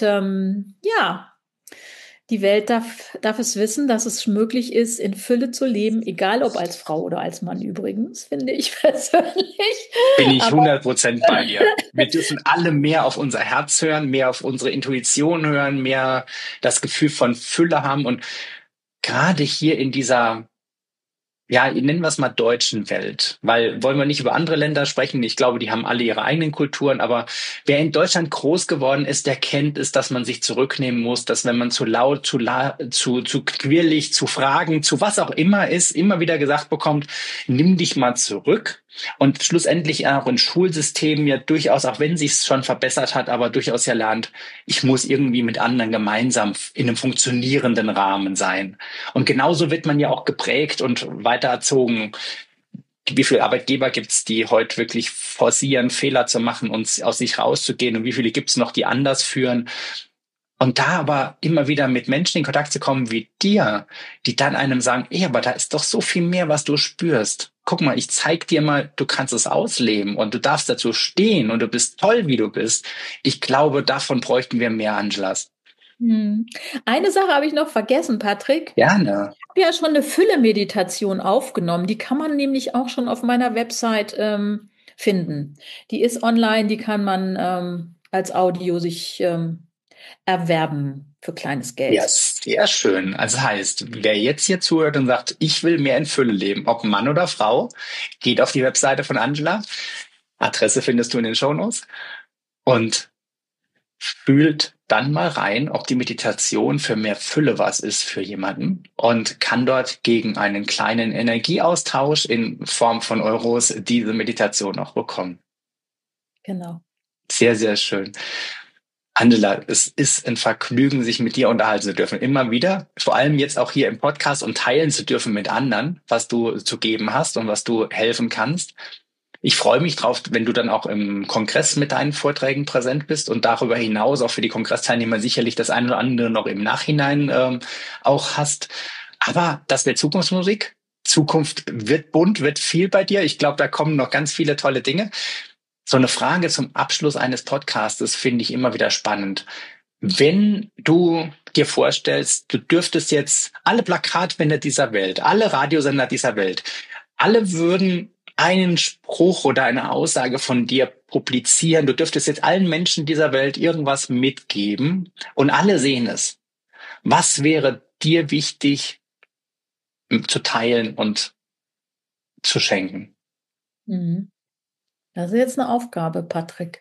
ja. Die Welt darf es wissen, dass es möglich ist, in Fülle zu leben, egal ob als Frau oder als Mann übrigens, finde ich persönlich. Bin ich 100% bei dir. Wir dürfen alle mehr auf unser Herz hören, mehr auf unsere Intuition hören, mehr das Gefühl von Fülle haben. Und gerade hier in dieser, ja, nennen wir es mal deutschen Welt, weil wollen wir nicht über andere Länder sprechen. Ich glaube, die haben alle ihre eigenen Kulturen, aber wer in Deutschland groß geworden ist, der kennt es, dass man sich zurücknehmen muss, dass wenn man zu laut, zu quirlig, zu Fragen, zu was auch immer ist, immer wieder gesagt bekommt, nimm dich mal zurück. Und schlussendlich auch in Schulsystemen ja durchaus, auch wenn sich es schon verbessert hat, aber durchaus ja lernt, ich muss irgendwie mit anderen gemeinsam in einem funktionierenden Rahmen sein. Und genauso wird man ja auch geprägt und weitererzogen. Wie viele Arbeitgeber gibt es, die heute wirklich forcieren, Fehler zu machen und aus sich rauszugehen? Und wie viele gibt es noch, die anders führen? Und da aber immer wieder mit Menschen in Kontakt zu kommen wie dir, die dann einem sagen, ey, aber da ist doch so viel mehr, was du spürst. Guck mal, ich zeig dir mal, du kannst es ausleben und du darfst dazu stehen und du bist toll, wie du bist. Ich glaube, davon bräuchten wir mehr, Angelas. Eine Sache habe ich noch vergessen, Patrick. Gerne. Ich habe ja schon eine Fülle-Meditation aufgenommen. Die kann man nämlich auch schon auf meiner Website finden. Die ist online, die kann man als Audio sich erwerben für kleines Geld. Ja, sehr schön. Also heißt, wer jetzt hier zuhört und sagt, ich will mehr in Fülle leben, ob Mann oder Frau, geht auf die Webseite von Angela. Adresse findest du in den Shownotes. Und fühlt dann mal rein, ob die Meditation für mehr Fülle was ist für jemanden und kann dort gegen einen kleinen Energieaustausch in Form von Euros diese Meditation auch bekommen. Genau. Sehr, sehr schön. Angela, es ist ein Vergnügen, sich mit dir unterhalten zu dürfen. Immer wieder, vor allem jetzt auch hier im Podcast und teilen zu dürfen mit anderen, was du zu geben hast und was du helfen kannst. Ich freue mich drauf, wenn du dann auch im Kongress mit deinen Vorträgen präsent bist und darüber hinaus auch für die Kongressteilnehmer sicherlich das eine oder andere noch im Nachhinein auch hast. Aber das wird Zukunftsmusik. Zukunft wird bunt, wird viel bei dir. Ich glaube, da kommen noch ganz viele tolle Dinge. So eine Frage zum Abschluss eines Podcastes finde ich immer wieder spannend. Wenn du dir vorstellst, du dürftest jetzt alle Plakatwände dieser Welt, alle Radiosender dieser Welt, alle würden einen Spruch oder eine Aussage von dir publizieren. Du dürftest jetzt allen Menschen dieser Welt irgendwas mitgeben und alle sehen es. Was wäre dir wichtig zu teilen und zu schenken? Das ist jetzt eine Aufgabe, Patrick.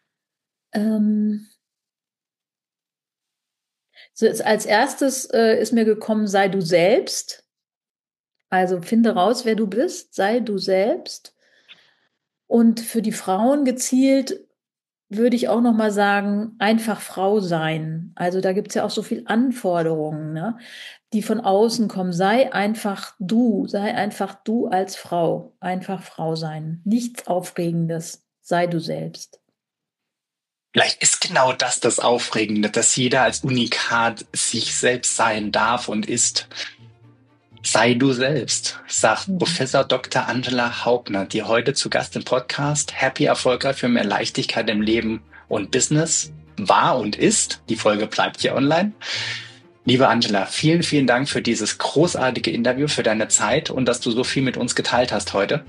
So als erstes ist mir gekommen, sei du selbst. Also finde raus, wer du bist, sei du selbst. Und für die Frauen gezielt würde ich auch noch mal sagen, einfach Frau sein. Also da gibt es ja auch so viel Anforderungen, ne, die von außen kommen. Sei einfach du als Frau. Einfach Frau sein. Nichts Aufregendes. Sei du selbst. Vielleicht ist genau das Aufregende, dass jeder als Unikat sich selbst sein darf und ist. Sei du selbst, sagt Professor Dr. Angela Haubner, die heute zu Gast im Podcast Happy Erfolgreich für mehr Leichtigkeit im Leben und Business war und ist. Die Folge bleibt hier online. Liebe Angela, vielen, vielen Dank für dieses großartige Interview, für deine Zeit und dass du so viel mit uns geteilt hast heute.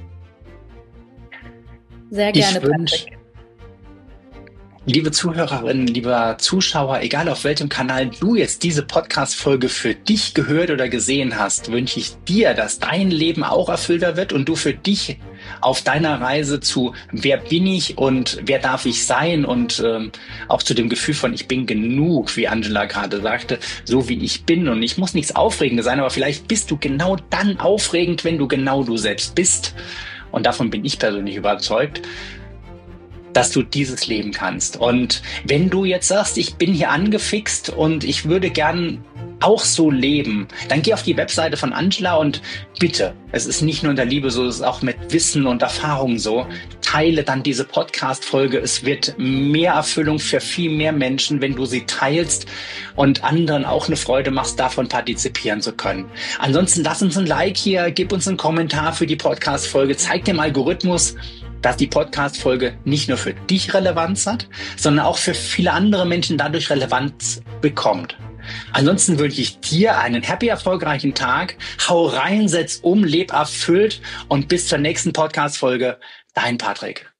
Sehr gerne, Patrick. Liebe Zuhörerinnen, lieber Zuschauer, egal auf welchem Kanal du jetzt diese Podcast-Folge für dich gehört oder gesehen hast, wünsche ich dir, dass dein Leben auch erfüllter wird und du für dich auf deiner Reise zu wer bin ich und wer darf ich sein und auch zu dem Gefühl von ich bin genug, wie Angela gerade sagte, so wie ich bin und ich muss nichts Aufregendes sein, aber vielleicht bist du genau dann aufregend, wenn du genau du selbst bist und davon bin ich persönlich überzeugt, dass du dieses leben kannst. Und wenn du jetzt sagst, ich bin hier angefixt und ich würde gern auch so leben, dann geh auf die Webseite von Angela und bitte, es ist nicht nur in der Liebe so, es ist auch mit Wissen und Erfahrung so, teile dann diese Podcast-Folge. Es wird mehr Erfüllung für viel mehr Menschen, wenn du sie teilst und anderen auch eine Freude machst, davon partizipieren zu können. Ansonsten lass uns ein Like hier, gib uns einen Kommentar für die Podcast-Folge, zeig dem Algorithmus, dass die Podcast-Folge nicht nur für dich Relevanz hat, sondern auch für viele andere Menschen dadurch Relevanz bekommt. Ansonsten wünsche ich dir einen happy, erfolgreichen Tag. Hau rein, setz um, leb erfüllt und bis zur nächsten Podcast-Folge. Dein Patrick.